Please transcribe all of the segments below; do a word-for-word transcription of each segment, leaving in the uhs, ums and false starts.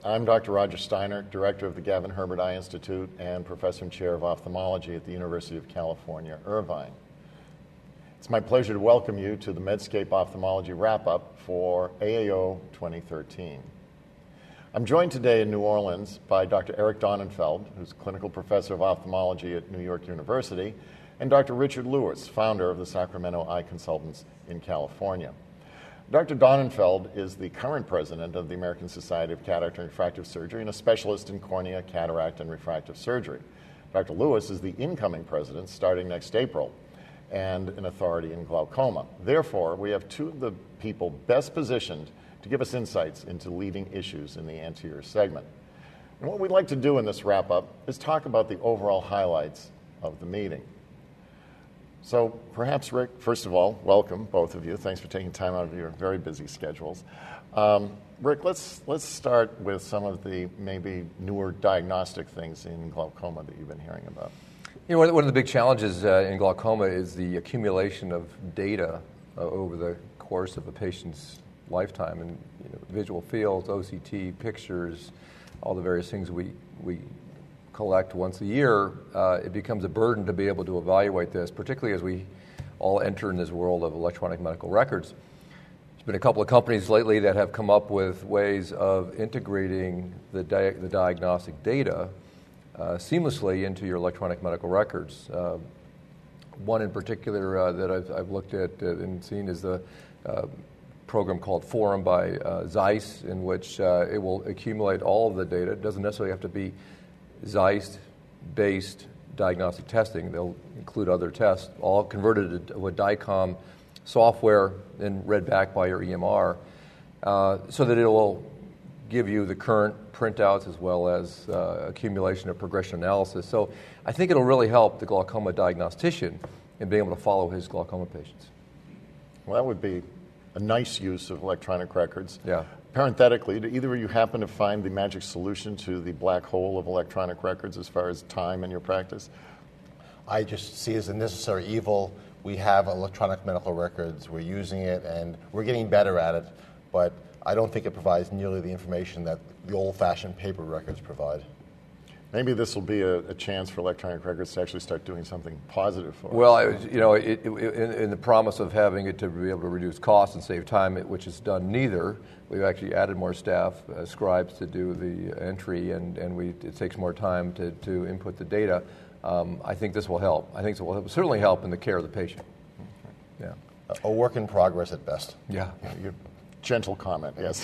I'm Doctor Roger Steiner, Director of the Gavin Herbert Eye Institute and Professor and Chair of Ophthalmology at the University of California, Irvine. It's my pleasure to welcome you to the Medscape Ophthalmology Wrap-Up for A A O twenty thirteen. I'm joined today in New Orleans by Doctor Eric Donenfeld, who's Clinical Professor of Ophthalmology at New York University, and Doctor Richard Lewis, founder of the Sacramento Eye Consultants in California. Doctor Donenfeld is the current president of the American Society of Cataract and Refractive Surgery and a specialist in cornea, cataract, and refractive surgery. Doctor Lewis is the incoming president starting next April and an authority in glaucoma. Therefore, we have two of the people best positioned to give us insights into leading issues in the anterior segment. And what we'd like to do in this wrap-up is talk about the overall highlights of the meeting. So perhaps, Rick, first of all, welcome, both of you. Thanks for taking time out of your very busy schedules. Um, Rick, let's, let's start with some of the maybe newer diagnostic things in glaucoma that you've been hearing about. You know, one of the big challenges uh, in glaucoma is the accumulation of data uh, over the course of a patient's lifetime, and you know, visual fields, O C T, pictures, all the various things we, we collect once a year. Uh, it becomes a burden to be able to evaluate this, particularly as we all enter in this world of electronic medical records. There's been a couple of companies lately that have come up with ways of integrating the, di- the diagnostic data uh, seamlessly into your electronic medical records. Uh, one in particular uh, that I've, I've looked at uh, and seen is the uh, program called Forum by uh, Zeiss, in which uh, it will accumulate all of the data. It doesn't necessarily have to be Zeiss-based diagnostic testing. They'll include other tests, all converted to a DICOM software and read back by your E M R, uh, so that it will give you the current printouts as well as uh, accumulation of progression analysis. So I think it'll really help the glaucoma diagnostician in being able to follow his glaucoma patients. Well, that would be a nice use of electronic records. Yeah. Parenthetically, do either of you happen to find the magic solution to the black hole of electronic records as far as time in your practice? I just see it as a necessary evil. We have electronic medical records, we're using it, and we're getting better at it, but I don't think it provides nearly the information that the old-fashioned paper records provide. Maybe this will be a, a chance for electronic records to actually start doing something positive for well, us. Well, you know, it, it, in, in the promise of having it to be able to reduce costs and save time, which is done neither, we've actually added more staff, uh, scribes to do the entry, and, and we, it takes more time to, to input the data. Um, I think this will help. I think this will help, certainly help in the care of the patient. Yeah. A, a work in progress at best. Yeah. yeah you're, Gentle comment, yes.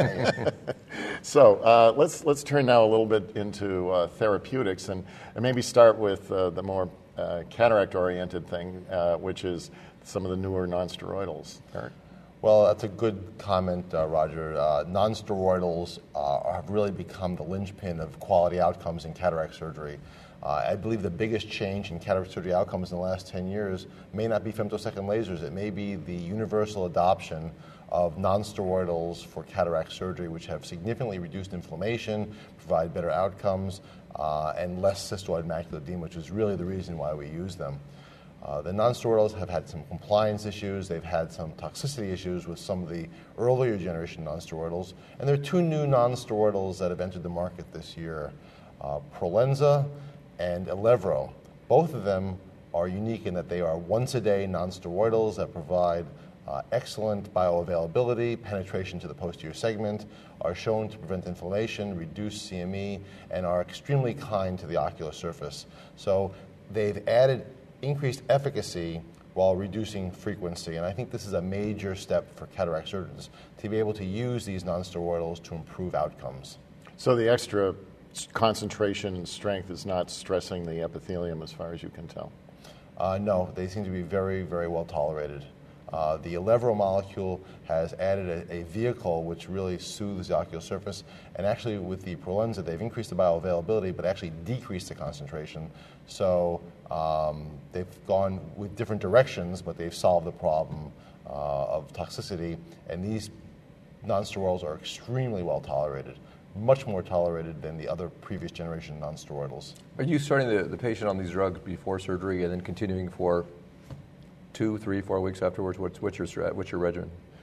So uh, let's let's turn now a little bit into uh, therapeutics and, and maybe start with uh, the more uh, cataract-oriented thing, uh, which is some of the newer nonsteroidals. Eric? Well, that's a good comment, uh, Roger. Uh, nonsteroidals uh, have really become the linchpin of quality outcomes in cataract surgery. Uh, I believe the biggest change in cataract surgery outcomes in the last ten years may not be femtosecond lasers. It may be the universal adoption of nonsteroidals for cataract surgery, which have significantly reduced inflammation, provide better outcomes, uh, and less cystoid macular edema, which is really the reason why we use them. Uh, the nonsteroidals have had some compliance issues. They've had some toxicity issues with some of the earlier generation nonsteroidals. And there are two new nonsteroidals that have entered the market this year, uh, Prolensa and Elevro. Both of them are unique in that they are once-a-day nonsteroidals that provide Uh, excellent bioavailability, penetration to the posterior segment, are shown to prevent inflammation, reduce C M E, and are extremely kind to the ocular surface. So they've added increased efficacy while reducing frequency, and I think this is a major step for cataract surgeons to be able to use these nonsteroidals to improve outcomes. So the extra concentration and strength is not stressing the epithelium as far as you can tell? Uh, no, they seem to be very, very well tolerated. Uh, the Elevro molecule has added a, a vehicle which really soothes the ocular surface, and actually with the Prolensa, they've increased the bioavailability but actually decreased the concentration. So um, they've gone with different directions, but they've solved the problem uh, of toxicity, and these nonsteroidals are extremely well tolerated, much more tolerated than the other previous generation nonsteroidals. Are you starting the, the patient on these drugs before surgery and then continuing for two, three, four weeks afterwards? What's, what's, your, what's your regimen?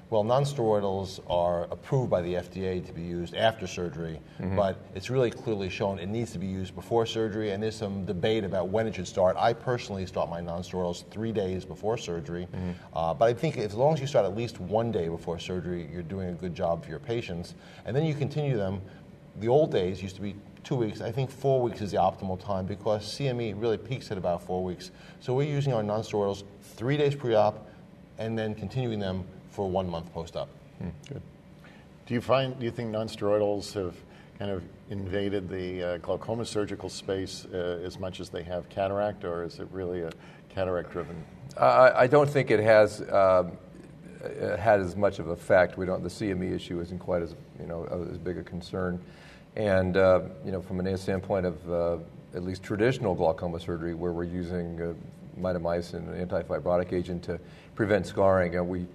Well, nonsteroidals are approved by the F D A to be used after surgery, mm-hmm. but it's really clearly shown it needs to be used before surgery, and there's some debate about when it should start. I personally start my nonsteroidals three days before surgery, mm-hmm. uh, but I think as long as you start at least one day before surgery, you're doing a good job for your patients, and then you continue them. The old days used to be two weeks. I think four weeks is the optimal time because C M E really peaks at about four weeks. So we're using our nonsteroidals three days pre-op and then continuing them for one month post-op. Hmm, good. Do you find, do you think nonsteroidals have kind of invaded the uh, glaucoma surgical space uh, as much as they have cataract, or is it really a cataract-driven? Uh, I don't think it has um, had as much of an effect. We don't. The C M E issue isn't quite as you know as big a concern, and uh, you know from a standpoint of uh, at least traditional glaucoma surgery, where we're using uh, mitomycin, an anti-fibrotic agent, to prevent scarring, and we.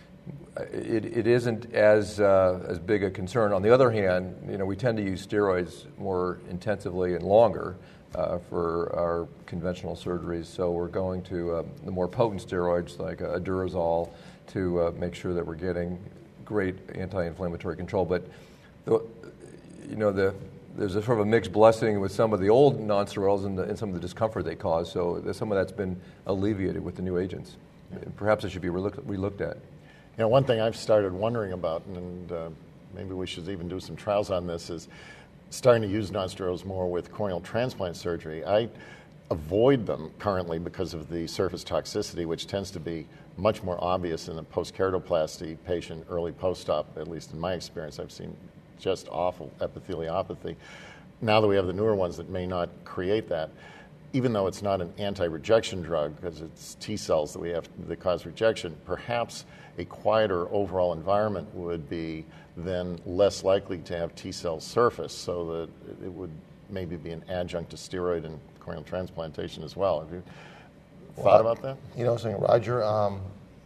It, it isn't as uh, as big a concern. On the other hand, you know, we tend to use steroids more intensively and longer uh, for our conventional surgeries. So we're going to uh, the more potent steroids like uh, Durezol to uh, make sure that we're getting great anti-inflammatory control. But the, you know, the there's a sort of a mixed blessing with some of the old non-steroidals and, the, and some of the discomfort they cause. So some of that's been alleviated with the new agents. Perhaps it should be relooked, relooked at. You know, one thing I've started wondering about, and uh, maybe we should even do some trials on this, is starting to use nonsteroidals more with corneal transplant surgery. I avoid them currently because of the surface toxicity, which tends to be much more obvious in a post-keratoplasty patient early post-op, at least in my experience. I've seen just awful epitheliopathy. Now that we have the newer ones that may not create that, even though it's not an anti-rejection drug, because it's T cells that we have that cause rejection, perhaps a quieter overall environment would be then less likely to have T cells surface, so that it would maybe be an adjunct to steroid and corneal transplantation as well. Have you well, thought about that? You know, saying Roger, um,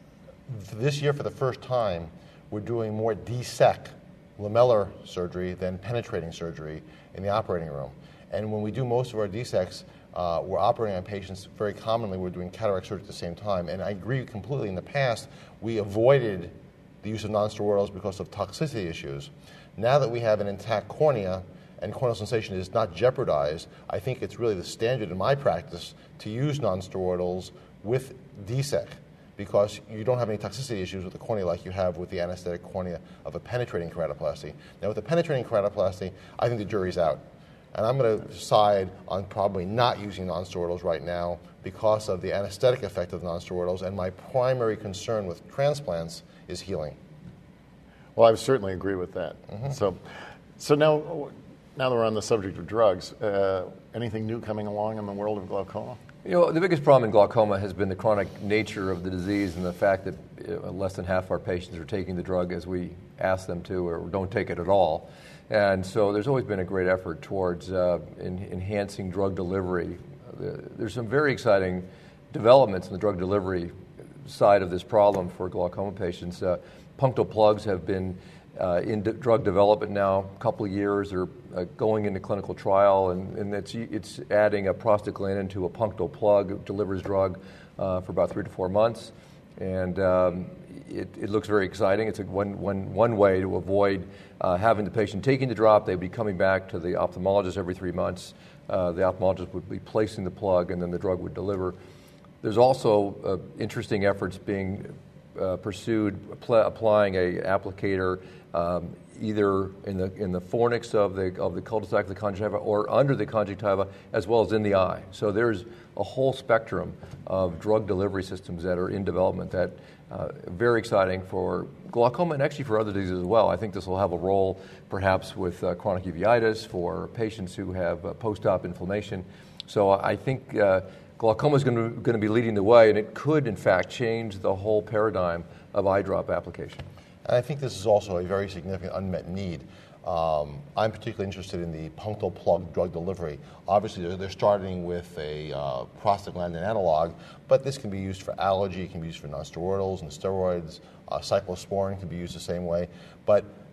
this year for the first time, we're doing more D sec lamellar surgery than penetrating surgery in the operating room. And when we do most of our D secs, Uh, we're operating on patients, very commonly we're doing cataract surgery at the same time. And I agree completely, in the past, we avoided the use of nonsteroidals because of toxicity issues. Now that we have an intact cornea and corneal sensation is not jeopardized, I think it's really the standard in my practice to use nonsteroidals with D sec because you don't have any toxicity issues with the cornea like you have with the anesthetic cornea of a penetrating keratoplasty. Now with the penetrating keratoplasty, I think the jury's out. And I'm going to decide on probably not using nonsteroidals right now because of the anesthetic effect of nonsteroidals, and my primary concern with transplants is healing. Well, I would certainly agree with that. Mm-hmm. So, so now, now that we're on the subject of drugs, uh, anything new coming along in the world of glaucoma? You know, the biggest problem in glaucoma has been the chronic nature of the disease and the fact that uh, less than half of our patients are taking the drug as we ask them to, or don't take it at all. And so there's always been a great effort towards uh, in, enhancing drug delivery. Uh, there's some very exciting developments in the drug delivery side of this problem for glaucoma patients. Uh, punctal plugs have been uh, in d- drug development now a couple of years, or uh, going into clinical trial, and, and it's, it's adding a prostaglandin to a punctal plug. It delivers drug uh, for about three to four months. And um, it, it looks very exciting. It's a one, one, one way to avoid uh, having the patient taking the drop. They'd be coming back to the ophthalmologist every three months. Uh, the ophthalmologist would be placing the plug, and then the drug would deliver. There's also uh, interesting efforts being uh, pursued, pl- applying a applicator um, either in the in the fornix of the of the cul-de-sac of the conjunctiva or under the conjunctiva, as well as in the eye. So there's a whole spectrum of drug delivery systems that are in development that uh, very exciting for glaucoma and actually for other diseases as well. I think this will have a role perhaps with uh, chronic uveitis for patients who have uh, post-op inflammation. So I think uh, glaucoma is going to be leading the way, and it could in fact change the whole paradigm of eye drop application. And I think this is also a very significant unmet need. Um, I'm particularly interested in the punctal plug drug delivery. Obviously, they're, they're starting with a uh, prostaglandin analog, but this can be used for allergy, it can be used for nonsteroidals and steroids. Uh, cyclosporin can be used the same way. But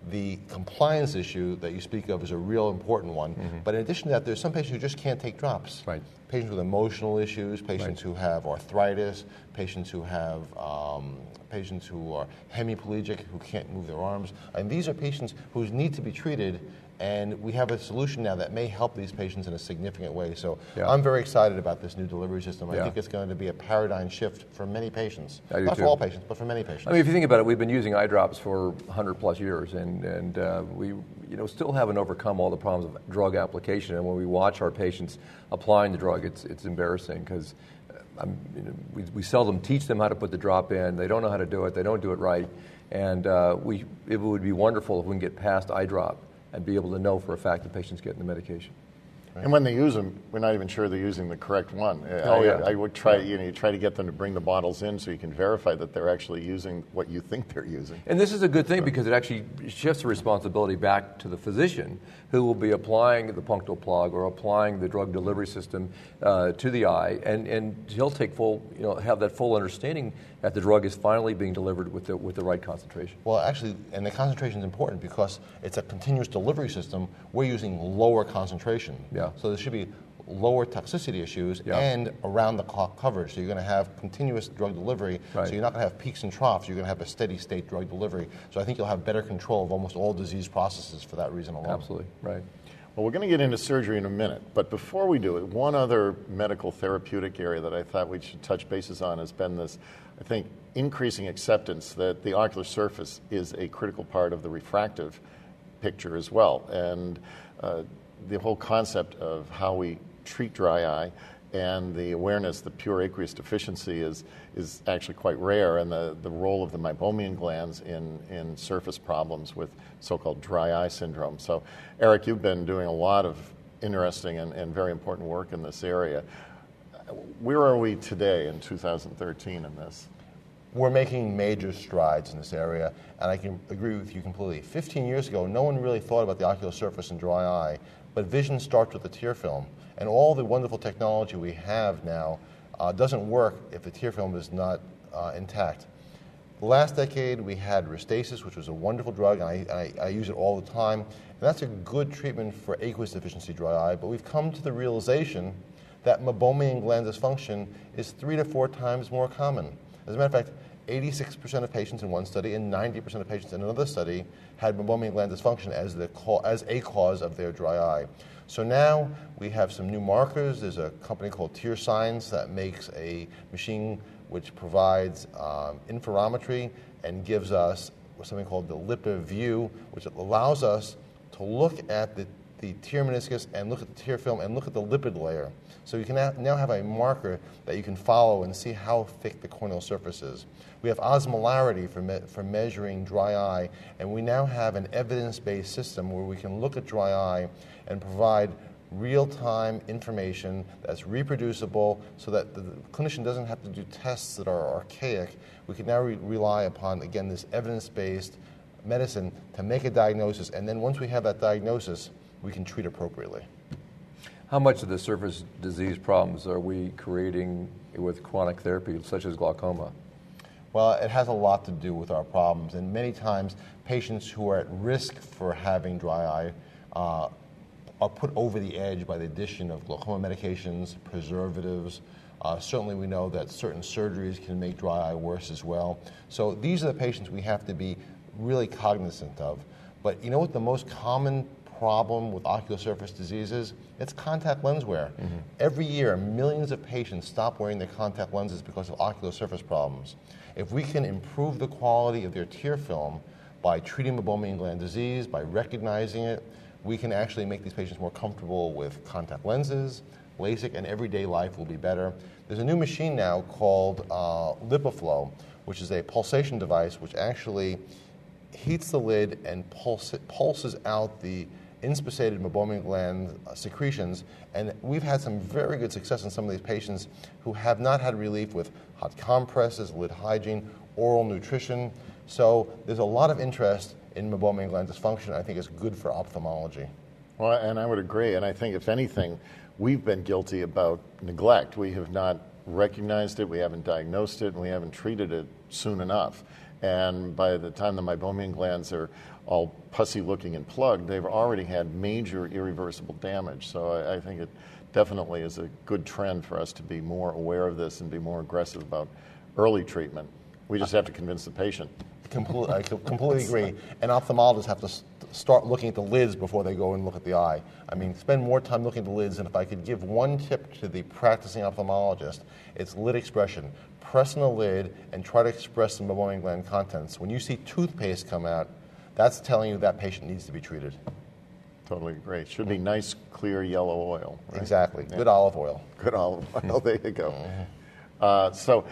the compliance issue that you speak of is a real important one. Mm-hmm. But in addition to that, there's some patients who just can't take drops. Right. Patients with emotional issues, patients right. who have arthritis, patients who have um, patients who are hemiplegic, who can't move their arms. And these are patients who need to be treated, and we have a solution now that may help these patients in a significant way. So yeah. I'm very excited about this new delivery system. I yeah. think it's going to be a paradigm shift for many patients. I do Not too. for all patients, but for many patients. I mean, if you think about it, we've been using eye drops for one hundred plus years, and, and uh, we you know, still haven't overcome all the problems of drug application. And when we watch our patients applying the drug, it's, it's embarrassing because I'm, you know, we, we seldom teach them how to put the drop in. They don't know how to do it. They don't do it right. And uh, we, it would be wonderful if we can get past eye drop and be able to know for a fact the patient's getting the medication. Right. And when they use them, we're not even sure they're using the correct one. Oh, I, yeah. I would try, yeah. you know, you try to get them to bring the bottles in so you can verify that they're actually using what you think they're using. And this is a good thing because it actually shifts the responsibility back to the physician who will be applying the punctal plug or applying the drug delivery system uh, to the eye, and, and he'll take full, you know, have that full understanding that the drug is finally being delivered with the, with the right concentration. Well, actually, and the concentration is important because it's a continuous delivery system. We're using lower concentration. Yeah. So there should be lower toxicity issues yeah. and around the clock coverage. So you're going to have continuous drug delivery. Right. So you're not going to have peaks and troughs. You're going to have a steady state drug delivery. So I think you'll have better control of almost all disease processes for that reason alone. Absolutely, right. Well, we're going to get into surgery in a minute, but before we do it, one other medical therapeutic area that I thought we should touch bases on has been this, I think, increasing acceptance that the ocular surface is a critical part of the refractive picture as well. And uh, the whole concept of how we treat dry eye and the awareness that pure aqueous deficiency is is actually quite rare, and the, the role of the meibomian glands in, in surface problems with so-called dry eye syndrome. So, Eric, you've been doing a lot of interesting and, and very important work in this area. Where are we today in two thousand thirteen in this? We're making major strides in this area, and I can agree with you completely. fifteen years ago, no one really thought about the ocular surface and dry eye, but vision starts with the tear film. And all the wonderful technology we have now uh, doesn't work if the tear film is not uh, intact. Last decade, we had Restasis, which was a wonderful drug, and I, I, I use it all the time. And that's a good treatment for aqueous deficiency dry eye, but we've come to the realization that meibomian gland dysfunction is three to four times more common. As a matter of fact, eighty-six percent of patients in one study and ninety percent of patients in another study had meibomian gland dysfunction as, the as a cause of their dry eye. So now we have some new markers. There's a company called Tear Science that makes a machine which provides um, interferometry and gives us something called the LipiView, which allows us to look at the, the tear meniscus and look at the tear film and look at the lipid layer. So you can now have a marker that you can follow and see how thick the corneal surface is. We have osmolarity for, me for measuring dry eye, and we now have an evidence-based system where we can look at dry eye and provide real-time information that's reproducible so that the clinician doesn't have to do tests that are archaic. We can now re rely upon, again, this evidence-based medicine to make a diagnosis, and then once we have that diagnosis, we can treat appropriately. How much of the surface disease problems are we creating with chronic therapy, such as glaucoma? Well, it has a lot to do with our problems, and many times patients who are at risk for having dry eye uh, are put over the edge by the addition of glaucoma medications, preservatives. Uh, certainly we know that certain surgeries can make dry eye worse as well. So these are the patients we have to be really cognizant of. But you know what the most common problem with ocular surface disease is? It's contact lens wear. Mm-hmm. Every year, millions of patients stop wearing their contact lenses because of ocular surface problems. If we can improve the quality of their tear film by treating meibomian gland disease, by recognizing it, we can actually make these patients more comfortable with contact lenses, LASIK, and everyday life will be better. There's a new machine now called uh, LipiFlow, which is a pulsation device which actually heats the lid and pulse pulses out the inspissated meibomian gland uh, secretions, and we've had some very good success in some of these patients who have not had relief with hot compresses, lid hygiene, oral nutrition. So there's a lot of interest in meibomian gland dysfunction. I think it's good for ophthalmology. Well, and I would agree, and I think if anything, we've been guilty about neglect. We have not recognized it, we haven't diagnosed it, and we haven't treated it soon enough. And by the time the meibomian glands are all pussy looking and plugged, they've already had major irreversible damage. So I, I think it definitely is a good trend for us to be more aware of this and be more aggressive about early treatment. We just have to convince the patient. Completely, I completely agree. And ophthalmologists have to st- start looking at the lids before they go and look at the eye. I mean, spend more time looking at the lids, and if I could give one tip to the practicing ophthalmologist, it's lid expression. Press on the lid and try to express the meibomian gland contents. When you see toothpaste come out, that's telling you that patient needs to be treated. Totally agree. Should be nice, clear yellow oil. Right? Exactly. Yeah. Good olive oil. Good olive oil. There you go. Uh, so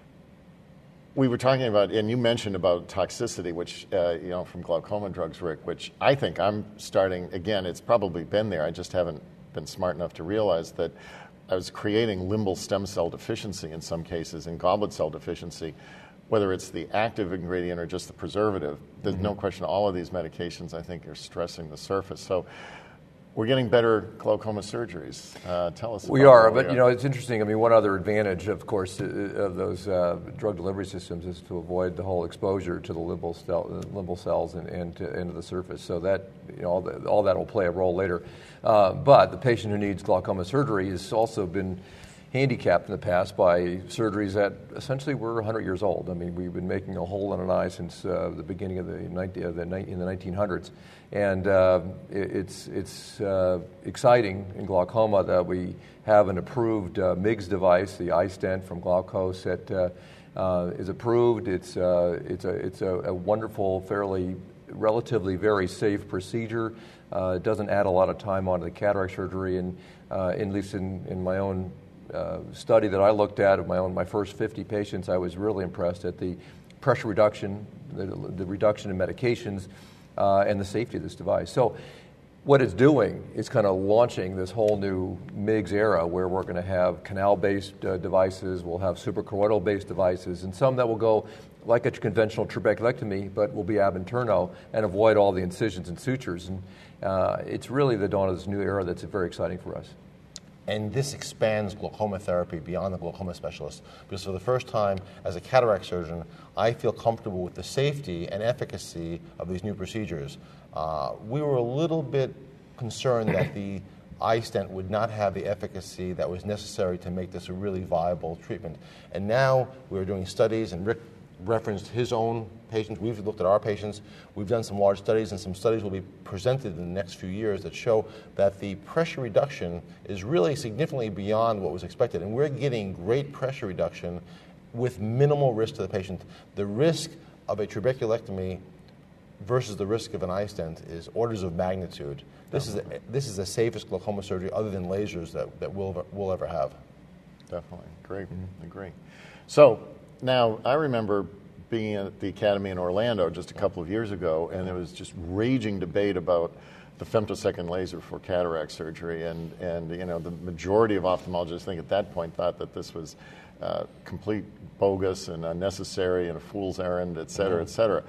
we were talking about, and you mentioned about toxicity, which, uh, you know, from glaucoma drugs, Rick, which I think I'm starting, again, it's probably been there. I just haven't been smart enough to realize that I was creating limbal stem cell deficiency in some cases and goblet cell deficiency, whether it's the active ingredient or just the preservative. There's mm-hmm. no question all of these medications, I think, are stressing the surface. So we're getting better glaucoma surgeries. Uh, tell us. We about are, what but we you know, it's interesting. I mean, one other advantage, of course, of those uh, drug delivery systems is to avoid the whole exposure to the limbal, cell, limbal cells and, and to, into the surface. So that, you know, all, the, all that will play a role later. Uh, but the patient who needs glaucoma surgery has also been handicapped in the past by surgeries that essentially were one hundred years old. I mean, we've been making a hole in an eye since uh, the beginning of the, nineteen, uh, the in the nineteen hundreds, and uh, it, it's it's uh, exciting in glaucoma that we have an approved uh, M I G S device, the iStent from Glaukos, that uh, uh, is approved. It's uh, it's a it's a, a wonderful, fairly relatively very safe procedure. Uh, it doesn't add a lot of time onto the cataract surgery, and uh, at least in, in my own Uh, study that I looked at of my own, my first fifty patients, I was really impressed at the pressure reduction, the, the reduction in medications, uh, and the safety of this device. So what it's doing is kind of launching this whole new M I G S era where we're going to have canal-based uh, devices, we'll have suprachoroidal-based devices, and some that will go like a conventional trabeculectomy, but will be ab interno and avoid all the incisions and sutures. And uh, it's really the dawn of this new era that's very exciting for us. And this expands glaucoma therapy beyond the glaucoma specialist, because for the first time as a cataract surgeon, I feel comfortable with the safety and efficacy of these new procedures. Uh, we were a little bit concerned that the iStent would not have the efficacy that was necessary to make this a really viable treatment. And now we're doing studies, and Rick referenced his own patients. We've looked at our patients. We've done some large studies, and some studies will be presented in the next few years that show that the pressure reduction is really significantly beyond what was expected. And we're getting great pressure reduction with minimal risk to the patient. The risk of a trabeculectomy versus the risk of an iStent is orders of magnitude. This is a, this is the safest glaucoma surgery other than lasers that, that we'll, we'll ever have. Definitely. Great. Mm-hmm. Agree. So now, I remember being at the Academy in Orlando just a couple of years ago, and there was just raging debate about the femtosecond laser for cataract surgery, and, and you know, the majority of ophthalmologists, I think at that point, thought that this was uh, complete bogus and unnecessary and a fool's errand, et cetera, et cetera.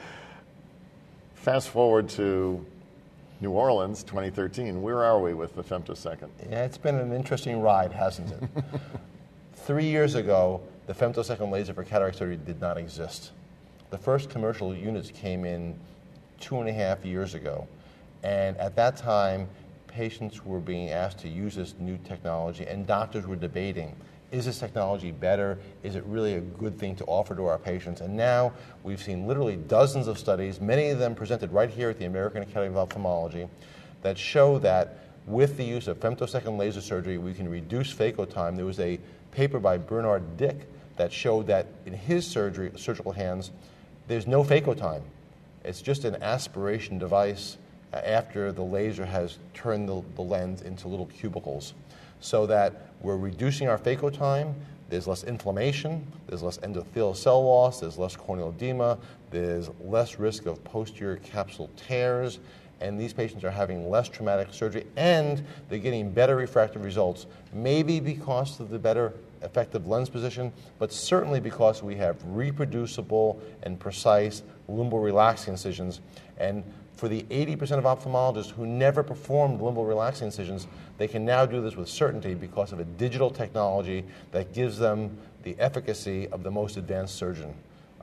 Fast forward to New Orleans, twenty thirteen. Where are we with the femtosecond? Yeah, it's been an interesting ride, hasn't it? Three years ago, the femtosecond laser for cataract surgery did not exist. The first commercial units came in two and a half years ago. And at that time, patients were being asked to use this new technology, and doctors were debating, is this technology better? Is it really a good thing to offer to our patients? And now we've seen literally dozens of studies, many of them presented right here at the American Academy of Ophthalmology, that show that with the use of femtosecond laser surgery, we can reduce phaco time. There was a paper by Bernard Dick that showed that in his surgery, surgical hands, there's no phaco time. It's just an aspiration device after the laser has turned the, the lens into little cubicles, so that we're reducing our phaco time. There's less inflammation, there's less endothelial cell loss, there's less corneal edema, there's less risk of posterior capsule tears, and these patients are having less traumatic surgery, and they're getting better refractive results, maybe because of the better effective lens position, but certainly because we have reproducible and precise limbal relaxing incisions. And for the eighty percent of ophthalmologists who never performed limbal relaxing incisions, they can now do this with certainty because of a digital technology that gives them the efficacy of the most advanced surgeon.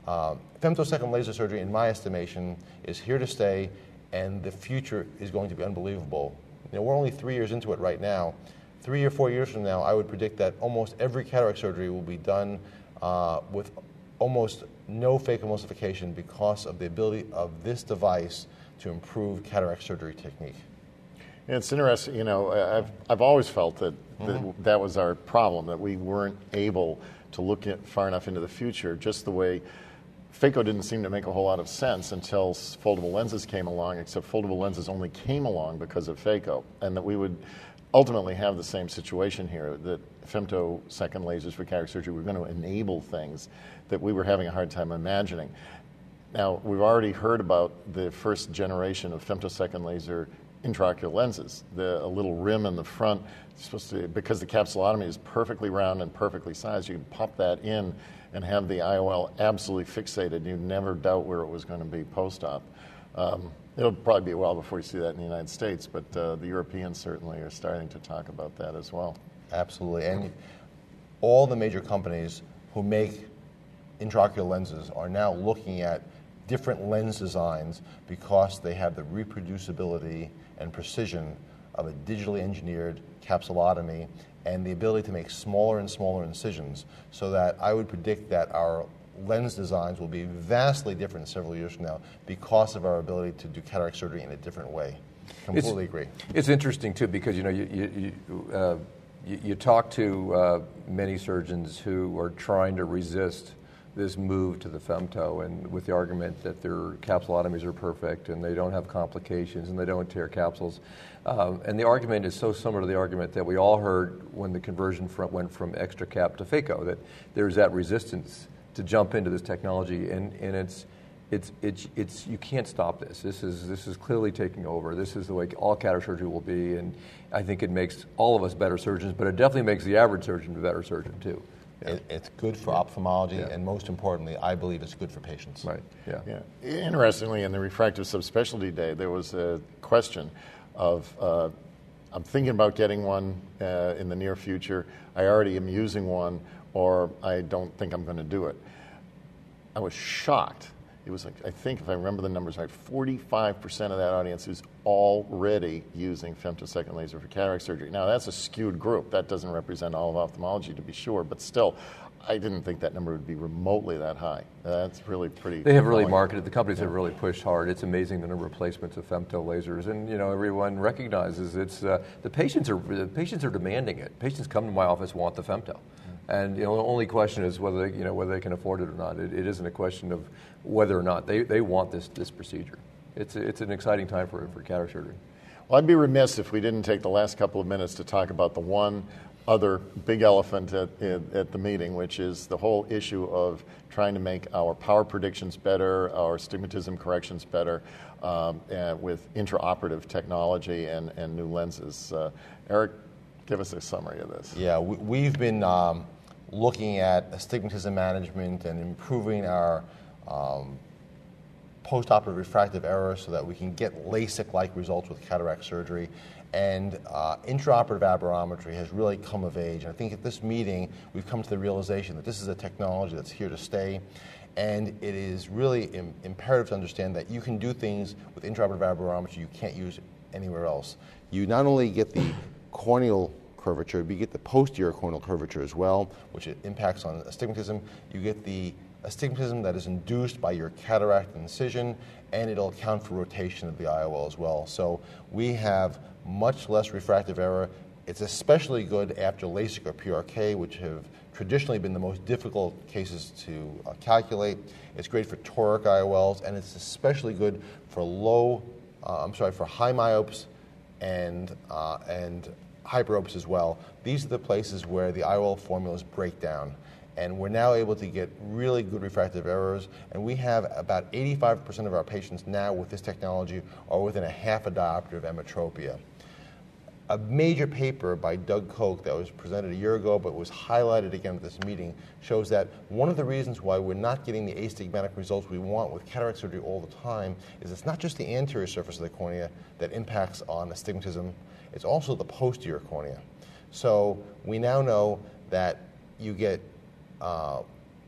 Um, femtosecond laser surgery, in my estimation, is here to stay, and the future is going to be unbelievable. You know, we're only three years into it right now. Three or four years from now, I would predict that almost every cataract surgery will be done uh, with almost no phacoemulsification because of the ability of this device to improve cataract surgery technique. Yeah, it's interesting, you know, I've, I've always felt that that, mm-hmm. that was our problem, that we weren't able to look at far enough into the future, just the way phaco didn't seem to make a whole lot of sense until foldable lenses came along, except foldable lenses only came along because of phaco, and that we would ultimately have the same situation here, that femtosecond lasers for cataract surgery were going to enable things that we were having a hard time imagining. Now, we've already heard about the first generation of femtosecond laser intraocular lenses, the a little rim in the front, supposed to, because the capsulotomy is perfectly round and perfectly sized, you can pop that in and have the I O L absolutely fixated. You'd never doubt where it was going to be post-op. Um, it'll probably be a while before you see that in the United States, but uh, the Europeans certainly are starting to talk about that as well. Absolutely, and all the major companies who make intraocular lenses are now looking at different lens designs because they have the reproducibility and precision of a digitally engineered capsulotomy and the ability to make smaller and smaller incisions, so that I would predict that our lens designs will be vastly different several years from now because of our ability to do cataract surgery in a different way. Completely it's, agree. It's interesting, too, because, you know, you, you, you, uh, you, you talk to uh, many surgeons who are trying to resist this move to the femto, and with the argument that their capsulotomies are perfect and they don't have complications and they don't tear capsules. Um, and the argument is so similar to the argument that we all heard when the conversion front went from extra cap to phaco, that there's that resistance to jump into this technology, and, and it's, it's, it's, it's, you can't stop this. This is, this is clearly taking over. This is the way all cataract surgery will be, and I think it makes all of us better surgeons, but it definitely makes the average surgeon a better surgeon, too. Yeah. It, it's good for ophthalmology, yeah. and most importantly, I believe it's good for patients. Right, yeah. yeah. Interestingly, in the refractive subspecialty day, there was a question of, uh, I'm thinking about getting one uh, in the near future, I already am using one, or I don't think I'm going to do it. I was shocked. It was like, I think if I remember the numbers right, forty-five percent of that audience is already using femtosecond laser for cataract surgery. Now, that's a skewed group. That doesn't represent all of ophthalmology, to be sure, but still, I didn't think that number would be remotely that high. That's really pretty. They have really marketed, the companies yeah. have really pushed hard. It's amazing the number of placements of femto lasers, and you know everyone recognizes it's uh, the patients are the patients are demanding it. Patients come to my office want the femto. And you know, the only question is whether they, you know whether they can afford it or not. It, it isn't a question of whether or not they, they want this this procedure. It's a, it's an exciting time for for cataract surgery. Well, I'd be remiss if we didn't take the last couple of minutes to talk about the one other big elephant at, at, at the meeting, which is the whole issue of trying to make our power predictions better, our stigmatism corrections better, um, and with intraoperative technology and, and new lenses. Uh, Eric, give us a summary of this. Yeah, we, we've been um, looking at astigmatism management and improving our um, post-operative refractive error so that we can get LASIK-like results with cataract surgery. And uh, intraoperative aberrometry has really come of age. And I think at this meeting, we've come to the realization that this is a technology that's here to stay. And it is really im- imperative to understand that you can do things with intraoperative aberrometry you can't use anywhere else. You not only get the corneal curvature, but you get the posterior corneal curvature as well, which it impacts on astigmatism. You get the astigmatism that is induced by your cataract incision, and it'll account for rotation of the I O L as well. So we have much less refractive error. It's especially good after LASIK or P R K, which have traditionally been the most difficult cases to uh, calculate. It's great for toric I O Ls, and it's especially good for low, uh, I'm sorry, for high myopes and uh, and hyperopes as well. These are the places where the I O L formulas break down. And we're now able to get really good refractive errors, and we have about eighty-five percent of our patients now with this technology are within a half a diopter of emetropia. A major paper by Doug Koch that was presented a year ago but was highlighted again at this meeting shows that one of the reasons why we're not getting the astigmatic results we want with cataract surgery all the time is it's not just the anterior surface of the cornea that impacts on astigmatism, it's also the posterior cornea. So we now know that you get Uh,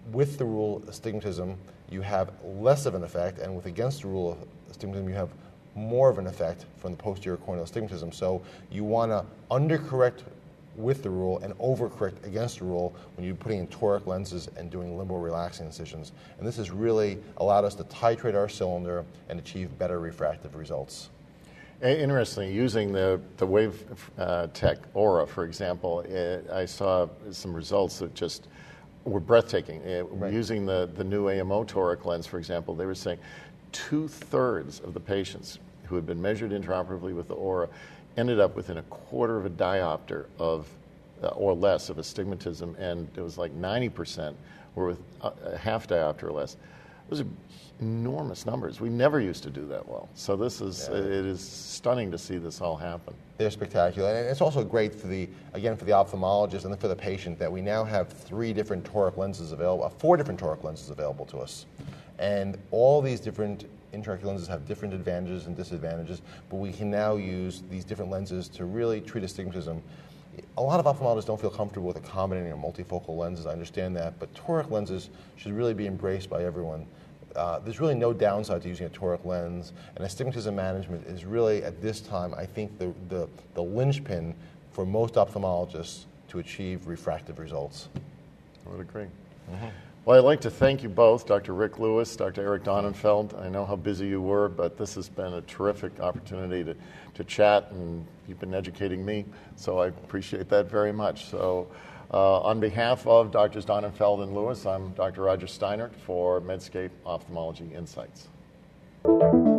with the rule astigmatism, you have less of an effect, and with against the rule astigmatism, you have more of an effect from the posterior corneal astigmatism. So you want to undercorrect with the rule and overcorrect against the rule when you're putting in toric lenses and doing limbo relaxing incisions. And this has really allowed us to titrate our cylinder and achieve better refractive results. Interestingly, using the, the Wave uh, Tech Aura, for example, it, I saw some results that just were breathtaking. It, Right. Using the, the new A M O toric lens, for example, they were saying two-thirds of the patients who had been measured intraoperatively with the Aura ended up within a quarter of a diopter of, uh, or less of astigmatism, and it was like ninety percent were with a, a half diopter or less. Those are enormous numbers. We never used to do that well. So this is, Yeah. it is stunning to see this all happen. They're spectacular, and it's also great for the, again, for the ophthalmologist and for the patient that we now have three different toric lenses available, uh, four different toric lenses available to us. And all these different intraocular lenses have different advantages and disadvantages, but we can now use these different lenses to really treat astigmatism. A lot of ophthalmologists don't feel comfortable with accommodating or multifocal lenses, I understand that, but toric lenses should really be embraced by everyone. Uh, there's really no downside to using a toric lens, and astigmatism management is really, at this time, I think the, the, the linchpin for most ophthalmologists to achieve refractive results. I would agree. Mm-hmm. Well, I'd like to thank you both, Doctor Rick Lewis, Doctor Eric Donenfeld. I know how busy you were, but this has been a terrific opportunity to, to chat, and you've been educating me, so I appreciate that very much. So, uh, on behalf of Doctors Donenfeld and Lewis, I'm Doctor Roger Steinert for Medscape Ophthalmology Insights.